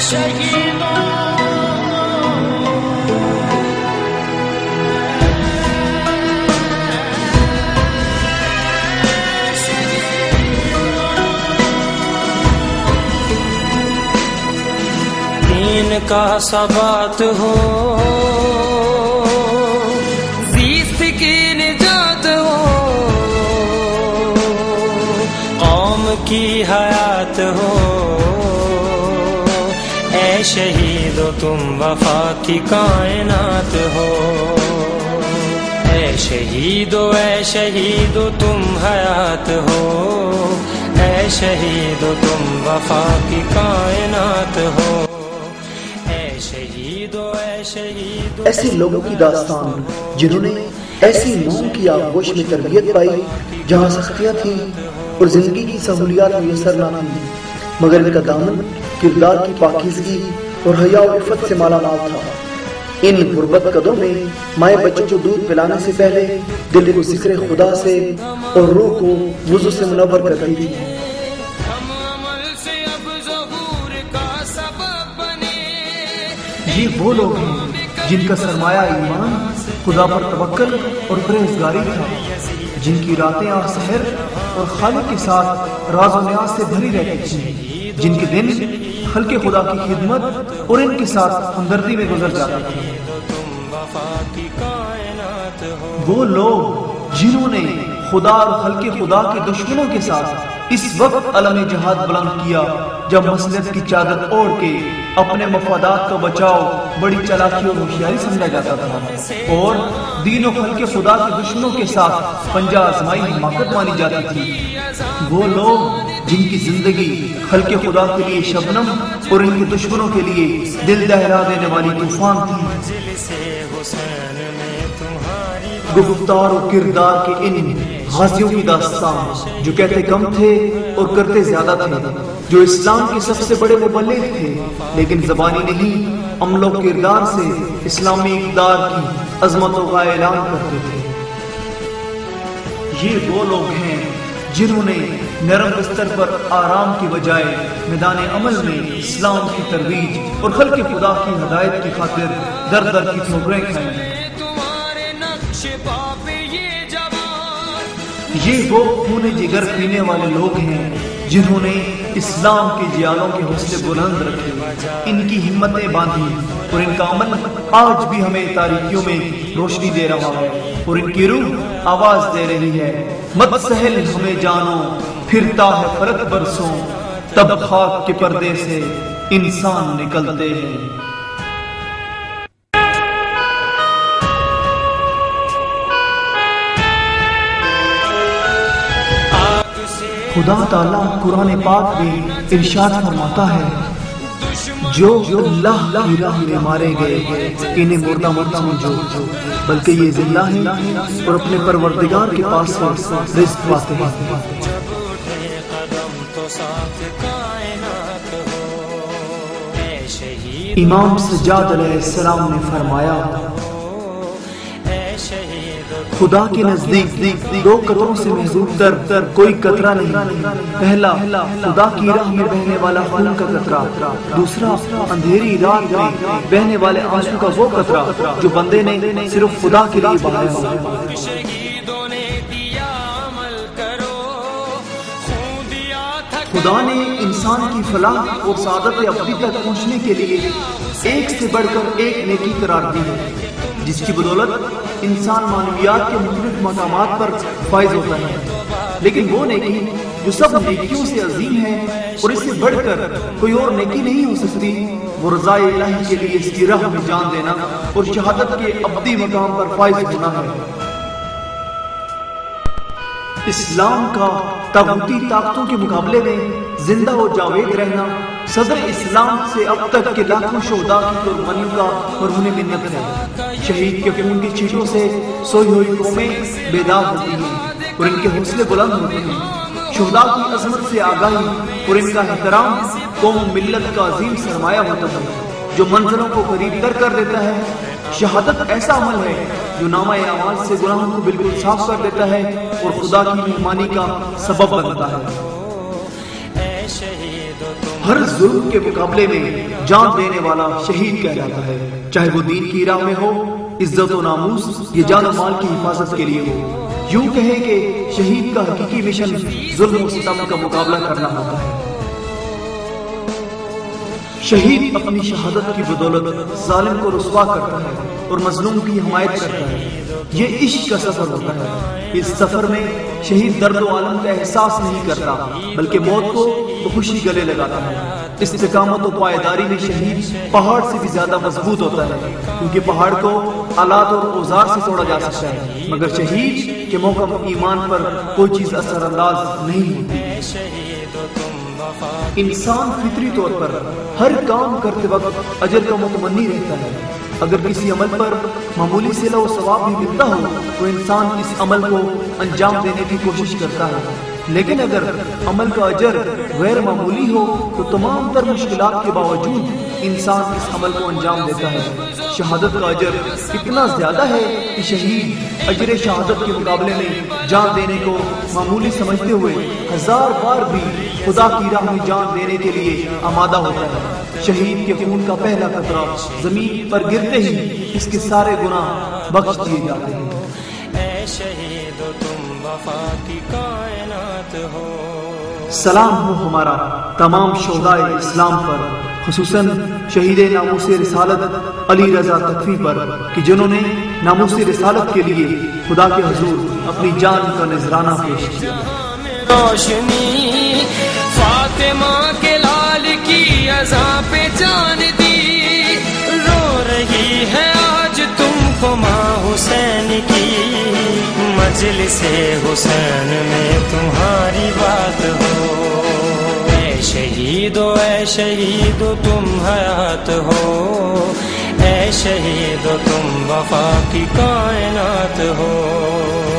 دین کا ثبات ہو، زیست کی نجات ہو، قوم کی حیات ہو، اے شہید و تم وفا کی کائنات ہو، اے شہید و تم حیات ہو، اے شہید و تم وفا کی کائنات ہو، اے شہید ایسے لوگوں کی داستان جنہوں نے ایسی موم کی آغوش میں تربیت پائی جہاں سختیاں تھیں اور زندگی کی سہولیات میسر نہ تھیں، مگر ان کا دامن کردار کی پاکیزگی اور حیا و عفت سے مالا مال تھا۔ ان غربت قدوں میں مائیں بچوں کو دودھ پلانے سے پہلے دل کو ذکر خدا سے اور روح کو وضو سے منور کرتی تھی۔ یہ وہ لوگ ہیں جن کا سرمایہ ایمان، خدا پر توکل اور پرہیزگاری تھا، جن کی راتیں اور سحر اور خالق کے ساتھ راز و نیاز سے بھری رہتی تھیں، جن کے دن خلق خدا کی خدمت اور ان کے ساتھ ہمدردی میں گزر جاتے تھے۔ وہ لوگ جنہوں نے خدا اور خلق خدا کے دشمنوں کے ساتھ اس وقت علم جہاد بلند کیا جب مصلحت کی چادر اوڑھ کے اپنے مفادات کا بچاؤ بڑی چالاکی اور ہوشیاری سمجھا جاتا تھا، اور دین و خلق خدا کے دشمنوں کے ساتھ پنجہ آزمائی حماقت مانی جاتی تھی۔ وہ لوگ جن کی زندگی خلق خدا کے لیے شبنم اور ان کے دشمنوں کے لیے دل دہلا دینے والی طوفان تھی۔ گفتار و کردار کے ان غازیوں کی داستان جو کہتے کم تھے اور کرتے زیادہ تھے، جو اسلام کے سب سے بڑے مبلغ تھے لیکن زبانی نہیں عمل و کردار سے اسلامی اقدار کی عظمت و کا اعلان کرتے تھے۔ یہ وہ لوگ ہیں جنہوں نے نرم بستر پر آرام کی بجائے میدان عمل میں اسلام کی ترویج اور خلق خدا کی ہدایت کی خاطر در در کی ٹھوکریں کھائیں۔ یہ وہ خون جگر پینے والے لوگ ہیں جنہوں نے اسلام کے جیالوں کے حوصلے بلند رکھے، ان کی ہمتیں باندھی، اور ان کا عمل آج بھی ہمیں تاریکیوں میں روشنی دے رہا ہے اور ان کی روح آواز دے رہی ہے، مت سہل ہمیں جانو پھرتا ہے فرق برسوں، تب خاک کے پردے سے انسان نکلتے ہیں۔ خدا تعالیٰ قرآن پاک میں ارشاد فرماتا ہے، جو اللہ کی راہ میں مارے گئے انہیں مردہ مت سمجھو، بلکہ یہ زندہ ہیں اور اپنے پروردگار کے پاس سے رزق پاتے ہیں۔ امام سجاد علیہ السلام نے فرمایا، خدا کے نزدیک دو قطروں سے محدود تر کوئی قطرہ نہیں، پہلا خدا کی راہ میں بہنے والا خون کا قطرہ، دوسرا اندھیری رات میں بہنے والے آنسو کا وہ قطرہ جو بندے نے صرف خدا کے لیے بہایا ہو۔ خدا نے انسان کی فلاح اور سعادت ابدی تک پہنچنے کے لیے ایک سے بڑھ کر ایک نیکی قرار دی ہے، جس کی بدولت انسان معنویات کے مختلف مقامات پر فائز ہوتا ہے، لیکن وہ نیکی جو سب نیکیوں سے عظیم ہے اور اس سے بڑھ کر کوئی اور نیکی نہیں ہو سکتی، وہ رضا الہی کے لیے اس کی راہ میں جان دینا اور شہادت کے ابدی مقام پر فائز ہونا ہے۔ اسلام کا طاغوتی طاقتوں کے مقابلے میں زندہ و جاوید رہنا صدر اسلام سے اب تک کے لاکھوں شہداء کی قربانیوں کا مرہون منت ہے۔ شہید کے خون کی چھینٹوں سے سوئی ہوئی قومیں بیدار ہوتی ہیں اور ان کے حوصلے بلند ہوتے ہیں۔ شہداء کی عظمت سے آگاہی اور ان کا احترام قوم ملت کا عظیم سرمایہ ہوتا ہے جو منزلوں کو قریب تر کر دیتا ہے۔ شہادت ایسا عمل ہے جو نامہ اعمال سے گناہوں کو بالکل صاف کر دیتا ہے اور خدا کی مہمانی کا سبب بنتا ہے۔ ہر ظلم کے مقابلے میں جان دینے والا شہید کہلاتا ہے، چاہے وہ دین کی راہ میں ہو، عزت و ناموس یا جان و مال کی حفاظت کے لیے ہو۔ یوں کہیں کہ شہید کا حقیقی مشن ظلم و ستم کا مقابلہ کرنا ہوتا ہے۔ شہید اپنی شہادت کی بدولت ظالم کو رسوا کرتا ہے اور مظلوم کی حمایت کرتا ہے۔ یہ عشق کا سفر ہوتا ہے۔ اس سفر میں شہید درد و عالم کا احساس نہیں کرتا، بلکہ موت کو بخوشی گلے لگاتا ہے۔ استقامت و پائیداری میں شہید پہاڑ سے بھی زیادہ مضبوط ہوتا ہے، کیونکہ پہاڑ کو آلات اور اوزار سے توڑا جا سکتا ہے، مگر شہید کے موقع ایمان پر کوئی چیز اثر انداز نہیں ہوتی۔ انسان فطری طور پر ہر کام کرتے وقت اجر کا متمنی رہتا ہے۔ اگر کسی عمل پر معمولی صلہ و ثواب بھی ملتا ہو تو انسان اس عمل کو انجام دینے کی کوشش کرتا ہے، لیکن اگر عمل کا اجر غیر معمولی ہو تو تمام تر مشکلات کے باوجود انسان اس عمل کو انجام دیتا ہے۔ شہادت کا اجر اتنا زیادہ ہے کہ شہید اجر شہادت کے مقابلے میں جان دینے کو معمولی سمجھتے ہوئے 1000 بار بھی خدا کی راہ میں جان دینے کے لیے آمادہ ہوتا ہے۔ شہید کے خون کا پہلا قطرہ زمین پر گرتے ہی اس کے سارے گناہ بخش دیے جاتے ہیں۔ اے شہید تم وفا کی کائنات ہو۔ سلام ہو ہمارا تمام شہدائے اسلام پر، خصوصاً شہید ناموس رسالت علی رضا تقوی پر، کہ جنہوں نے ناموس رسالت کے لیے خدا کے حضور اپنی جان کا نذرانہ پیش کیا۔ روشنی فاطمہ کے لال کی عزا پہ جان دی، رو رہی ہے آج تم کو ماں حسین کی، مجلس حسین میں تمہاری بات ہو۔ اے شہیدو اے شہیدو تم حیات ہو، اے شہیدو تم وفا کی کائنات ہو۔